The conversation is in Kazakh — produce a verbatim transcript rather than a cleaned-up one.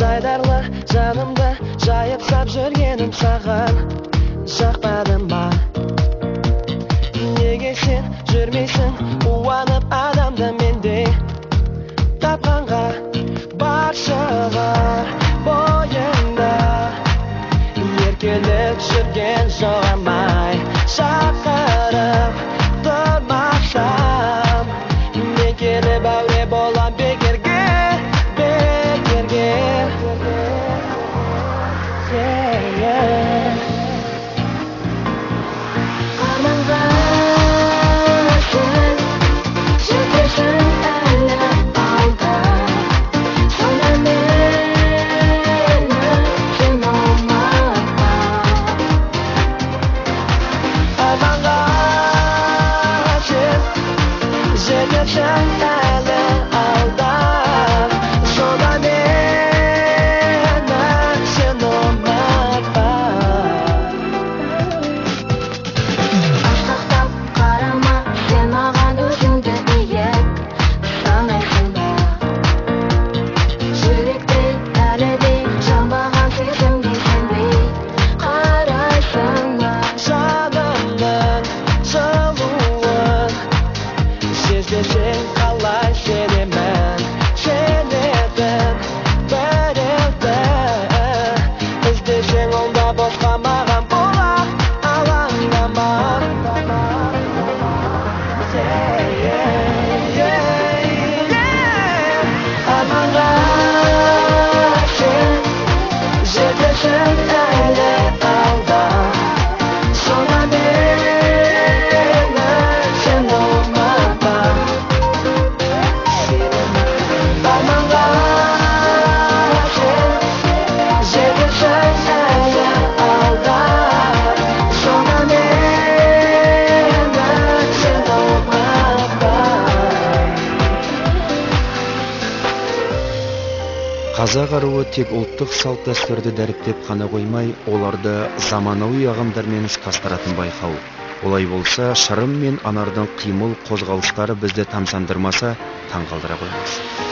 жайдарлы жанымды жайып сап жүргенім саған жақпады ма? Неге сен жүрмейсің қуанып адамды мендей тапқанға бар шығар бойыңда еркелік жүрген жоғамай шақырып тұрмасам мен келіп әуре болам бекерге бекерге арманға сен жетесің әлі алда сонда мені сен ұмытпа арманға сен жетесің әлі алда сонда мені сен ұмытпа асқақтап қарама сен маған өзіңді биік санайсың ба жүректе әлі де жанбаған сезімге сенбей қарайсың ба жанымның жылуын сезбесең қалай сенемін сенетін біреуді іздесең онда босқа маған бола алаңдама арманға сен жетесің әлі алда сонда мені сен ұмытпа арманға сен жетесің әлі алда сонда мені сен ұмытпа. Қазақ аруы тек ұлттық салт дәстүрді дәріптеп қана қоймай, оларды заманауи ағымдармен ысқастыратын байқау. Олай болса, Шырым мен Анардың қимыл қозғалыстары бізді тамсандырмаса, таңғалдыра қоймас.